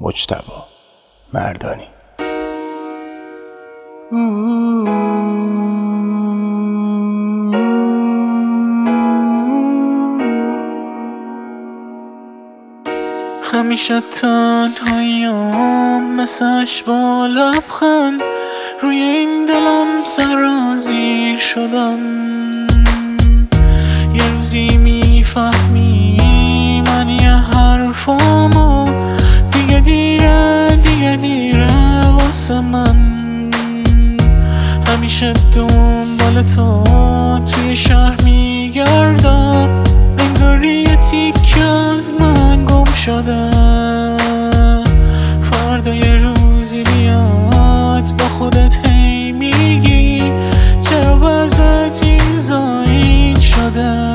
مجتبی مردانی. همیشه تنهاییم مثلش با لبخند، روی این دلم سرازیر شدم. یه روزی میفهمی من یه حرفامو، دیگه دیره واسه من. همیشه دنبال تو توی شهر میگردم، انگاری یه تیکه از من گم شده. فردا یه روزی بیاد با خودت هی میگی چرا وضعت این زایین شده.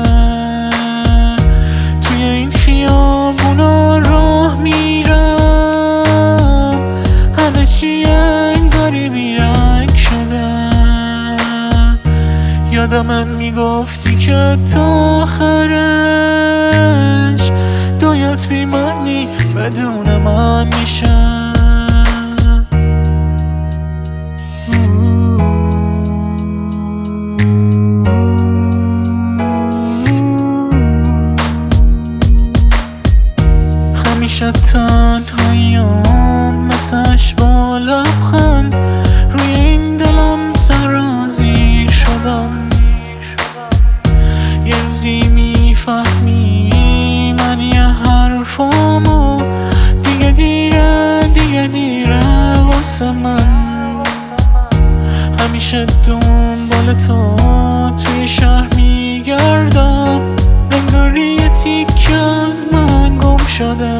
توی این خیابونا راه میرم، همه چی انگاری بیرنگ شده. یادم میگفتی که تا آخرش دایت بی معنی بدون من میشه. همیشه تنهاییم مثلش با لبخند، روی این دلم سرازیر شدم. یه روزی میفهمی من یه حرفامو، دیگه دیره واسه من. همیشه دنبال تو توی شهر میگردم، انگاری یه تیکه از من گم شده.